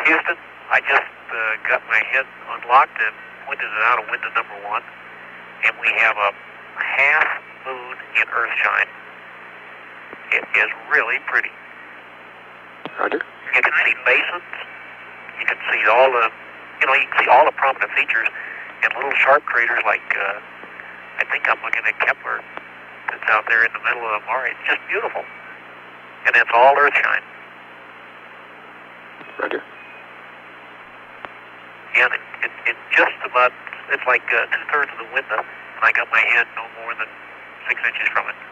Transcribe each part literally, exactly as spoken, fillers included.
Houston, I just uh, got my head unlocked and pointed it out of window number one, and we have a half moon in Earthshine. It is really pretty. Roger. You can see basins, you can see all the, you know, you can see all the prominent features, and little sharp craters like, uh, I think I'm looking at Kepler, that's out there in the middle of the Mare. It's just beautiful. And that's all Earthshine. Roger. Yeah, it, it, it just about, it's like uh, two-thirds of the window, and I got my head no more than six inches from it.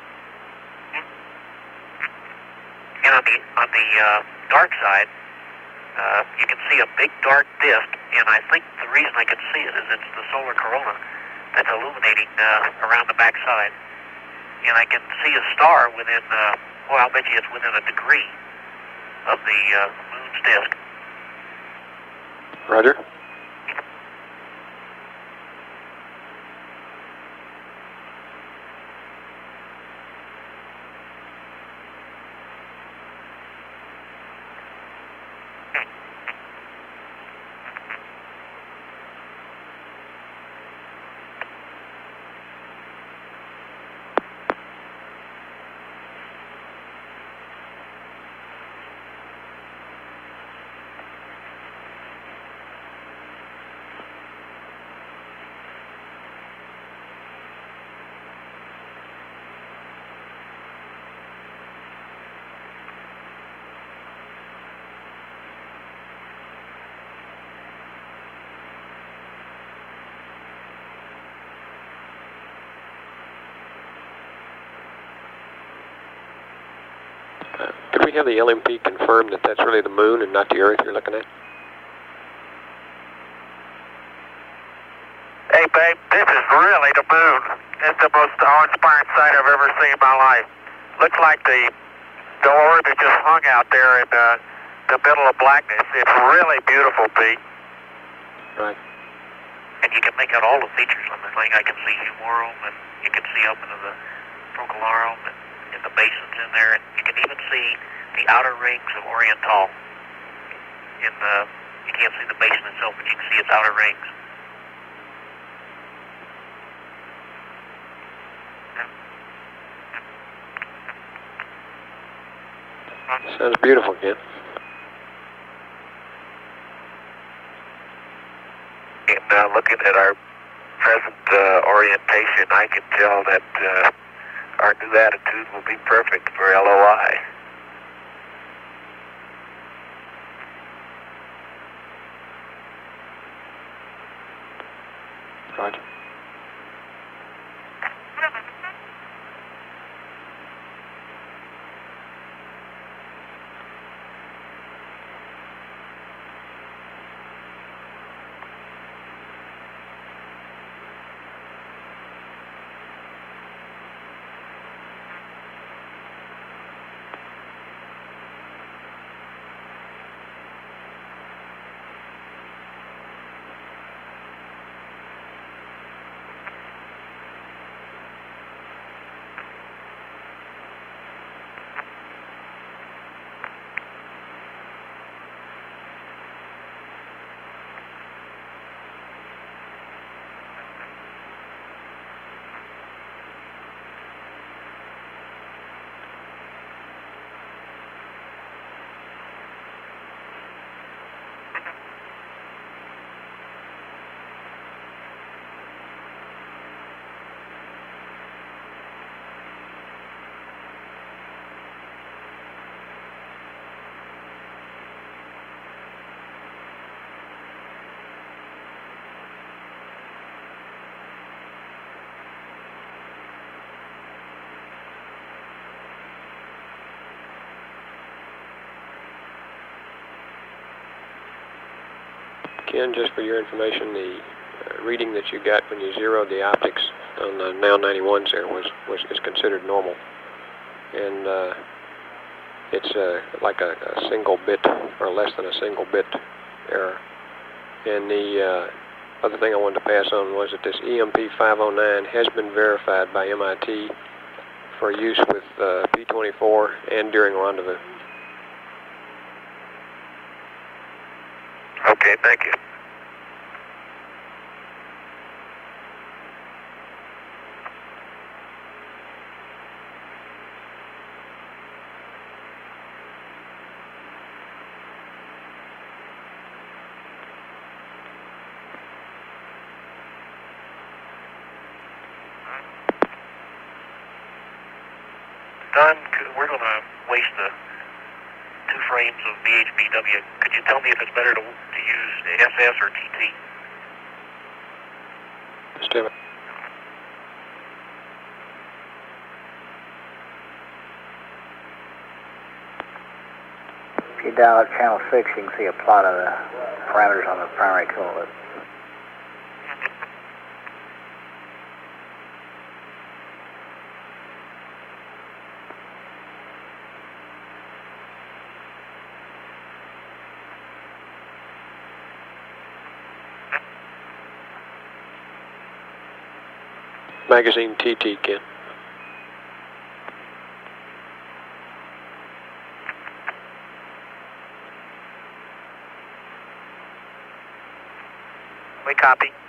And on the, on the uh, dark side, uh, you can see a big dark disk, and I think the reason I can see it is it's the solar corona that's illuminating uh, around the back side. And I can see a star within, uh, well, I'll bet you it's within a degree of the uh, moon's disk. Roger. Could we have the L M P confirm that that's really the moon and not the Earth you're looking at? Hey, babe, this is really the moon. It's the most awe-inspiring sight I've ever seen in my life. Looks like the, the orb is just hung out there in uh, the middle of blackness. It's really beautiful, Pete. Right. And you can make out all the features on the thing. I can see Humorum, and you can see up into the Procularum, and, and the basins in there, and you can even see the outer rings of Oriental. In the, you can't see the basin itself, but you can see its outer rings. Sounds beautiful, Ken. And uh, looking at our present uh, orientation, I can tell that uh, our new attitude will be perfect for L O I. Roger. Ken, just for your information, the uh, reading that you got when you zeroed the optics on the now ninety-ones there was, was is considered normal. And uh, it's uh, like a, a single bit or less than a single bit error. And the uh, other thing I wanted to pass on was that this E M P five oh nine has been verified by M I T for use with uh, P twenty-four and during rendezvous. Okay, thank you. Don, we're going to waste the two frames of V H B W. Could you tell me if it's better to, to use S S or T T? Just do it. If you dial up channel six, you can see a plot of the parameters on the primary coolant loop. Magazine T T, Ken. We copy.